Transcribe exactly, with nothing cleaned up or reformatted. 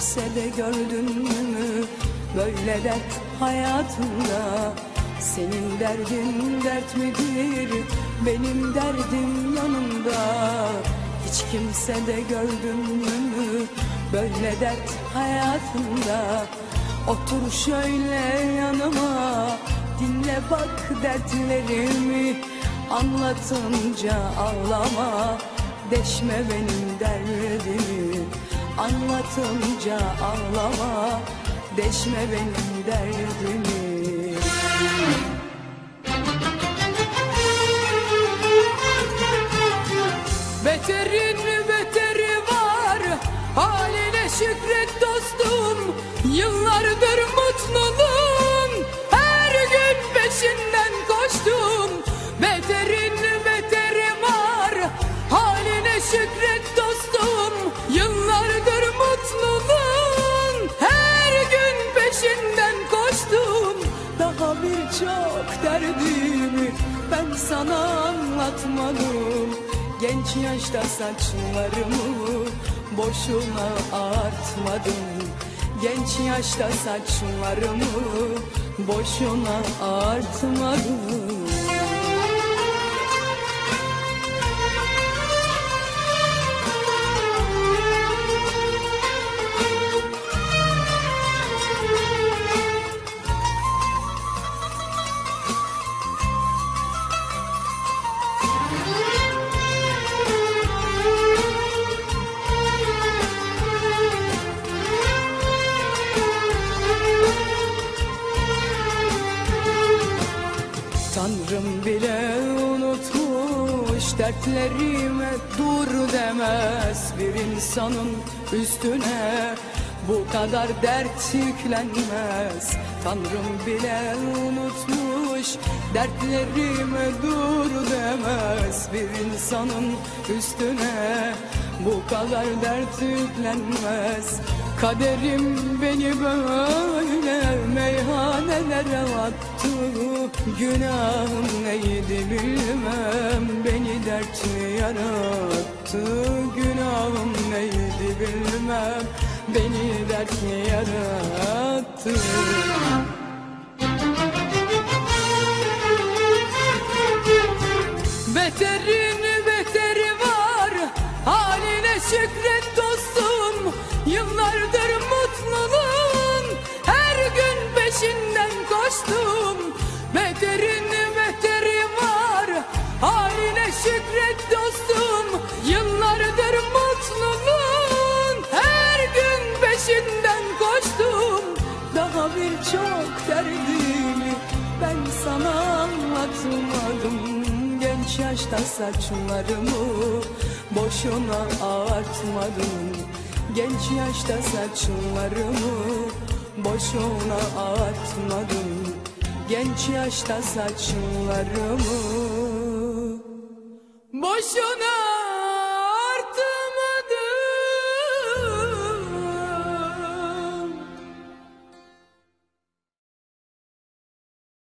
kimsede gördün mü böyle dert hayatında? Senin derdin dert midir, benim derdim yanımda. Hiç kimsede gördün mü böyle dert hayatında? Otur şöyle yanıma, dinle bak dertlerimi. Anlatınca ağlama, deşme benim derdimi. Anlatınca ağlama, deşme benim derdimi. Beterin beteri var, haline şükret dostum. Yıllardır mutluluğun, her gün peşinden koştum. Beterin beteri var, haline şükret dostum. Yıllardır mutluluğun, her gün peşinden koştum. Daha birçok derdimi ben sana anlatmadım. Genç yaşta saçlarımı boşuna artmadım. Genç yaşta saçlarımı boşuna artmadım. Tanrım bile unutmuş, dertlerime dur demez. Bir insanın üstüne bu kadar dert yüklenmez. Tanrım bile unutmuş, dertlerime dur demez. Bir insanın üstüne bu kadar dert yüklenmez. Kaderim beni böyle meyhanelere attı. Günahım neydi bilmem, beni dert mi yarattı? Günahım neydi bilmem, beni dert mi yarattı? Beterin beteri var, haline şükret dostum. Yıllardır mutluluğun, her gün peşinden koştum. Beterin beteri var, haline şükret dostum. Yıllardır mutluluğun, her gün peşinden koştum. Daha birçok derdimi ben sana anlatmadım. Genç yaşta saçlarımı boşuna ağartmadım. Genç yaşta saçlarımı boşuna ağartmadım. Genç yaşta saçlarımı boşuna